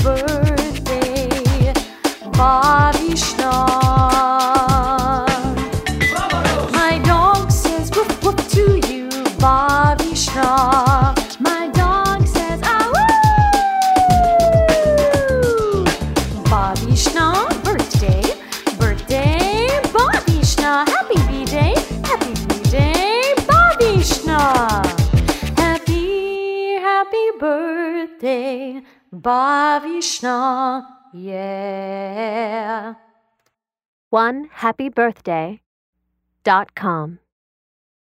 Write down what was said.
birthday, Bhavishna. My dog says woof woof to you, Bhavishna. My dog says awoo. Bhavishna, birthday, birthday, Bhavishna. Happy B-Day, Bhavishna. Happy birthday, Bhavishna, yeah. OneHappyBirthday.com